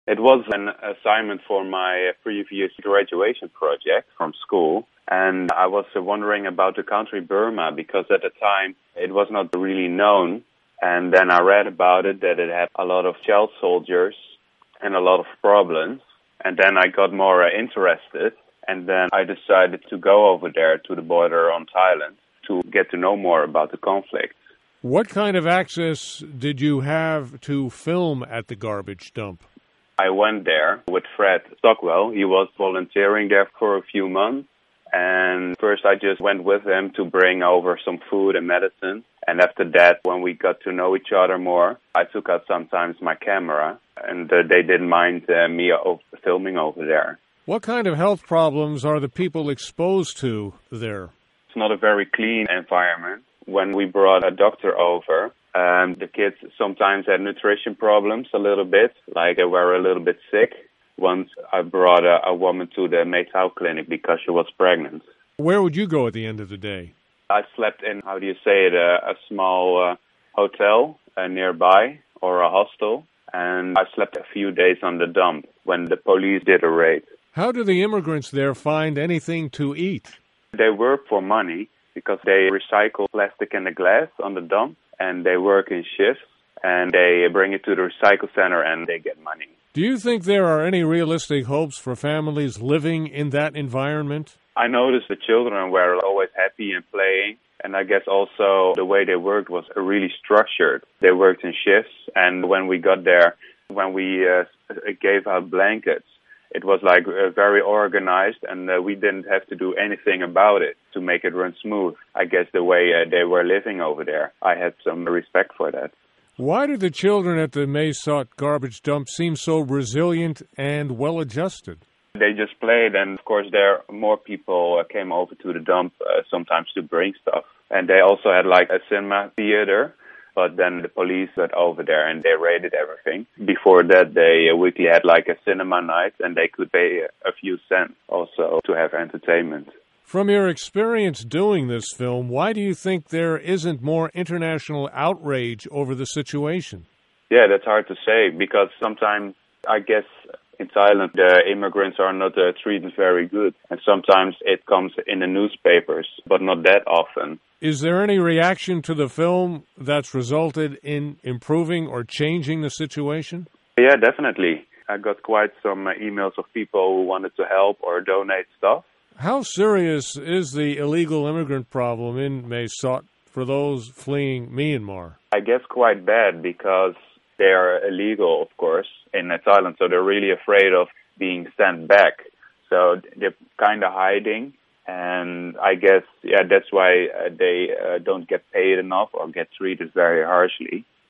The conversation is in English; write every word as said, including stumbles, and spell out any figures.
It was an assignment for my previous graduation project from school, and I was wondering about the country Burma because at the time it was not really known, and then I read about it that it had a lot of child soldiers and a lot of problems, and then I got more uh, interested, and then I decided to go over there to the border on Thailand to get to know more about the conflict. What kind of access did you have to film at the garbage dump? I went there with Fred Stockwell. He was volunteering there for a few months. And first I just went with him to bring over some food and medicine. And after that, when we got to know each other more, I took out sometimes my camera. And uh, they didn't mind uh, me over filming over there. What kind of health problems are the people exposed to there? It's not a very clean environment. When we brought a doctor over, Um, the kids sometimes had nutrition problems a little bit, like they were a little bit sick. Once I brought a, a woman to the Maytao clinic because she was pregnant. Where would you go at the end of the day? I slept in, how do you say it, a, a small uh, hotel uh, nearby or a hostel. And I slept a few days on the dump when the police did a raid. How do the immigrants there find anything to eat? They work for money because they recycle plastic and the glass on the dump. And they work in shifts, and they bring it to the recycle center, and they get money. Do you think there are any realistic hopes for families living in that environment? I noticed the children were always happy and playing, and I guess also the way they worked was really structured. They worked in shifts, and when we got there, when we uh, gave out blankets, it was like uh, very organized, and uh, we didn't have to do anything about it to make it run smooth. I guess the way uh, they were living over there, I had some respect for that. Why do the children at the Mae Sot garbage dump seem so resilient and well-adjusted? They just played, and of course there more people uh, came over to the dump uh, sometimes to bring stuff. And they also had like a cinema theater. But then the police got over there and they raided everything. Before that, they weekly had like a cinema night and they could pay a few cents also to have entertainment. From your experience doing this film, why do you think there isn't more international outrage over the situation? Yeah, that's hard to say because sometimes, I guess, in Thailand, the immigrants are not uh, treated very good. And sometimes it comes in the newspapers, but not that often. Is there any reaction to the film that's resulted in improving or changing the situation? Yeah, definitely. I got quite some uh, emails of people who wanted to help or donate stuff. How serious is the illegal immigrant problem in Mae Sot for those fleeing Myanmar? I guess quite bad because they are illegal, of course, in Thailand, so they're really afraid of being sent back. So they're kind of hiding. And I guess, yeah, that's why uh, they uh, don't get paid enough or get treated very harshly.